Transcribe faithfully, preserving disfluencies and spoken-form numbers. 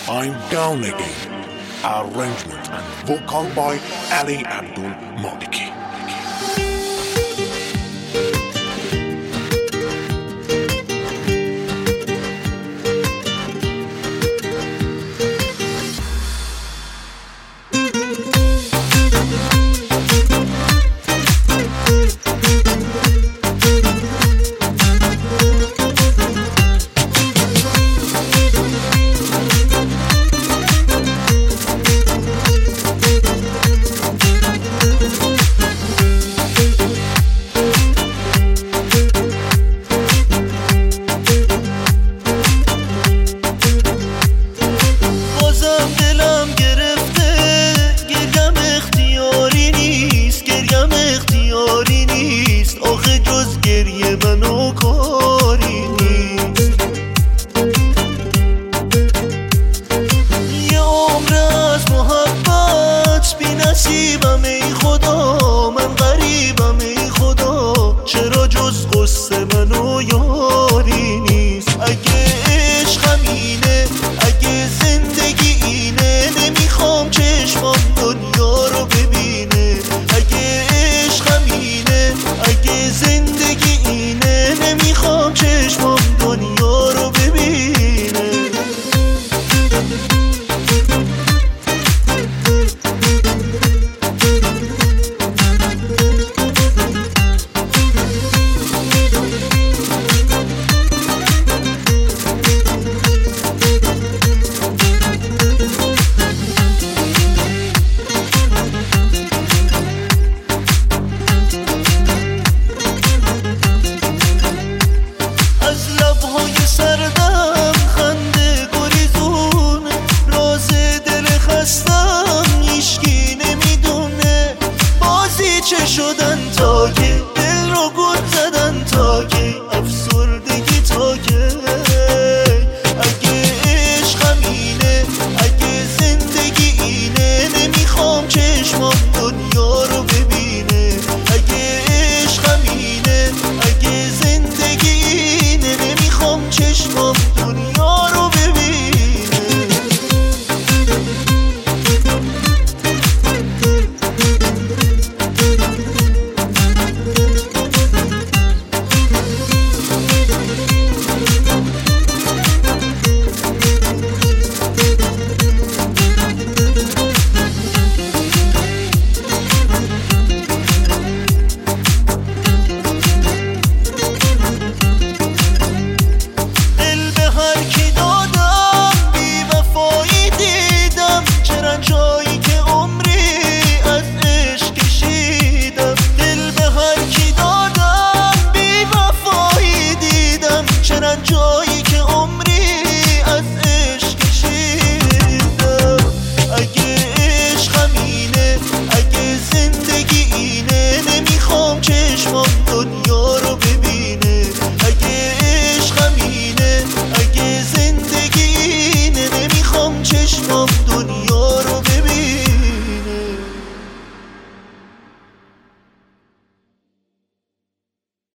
I'm Down Again. Arrangement and vocal by Ali Abdul Maliki. نصیبم ای خدا، من غریبم ای خدا، چرا جز قصه من و یاری نیست. اگه عشقم اینه، اگه زندگی اینه، نمیخوام چشمام دنیا رو ببینه. اگه عشقم اینه، اگه زندگی اینه، نمیخوام چشمام دنیا رو ببینه. از لبهای سردم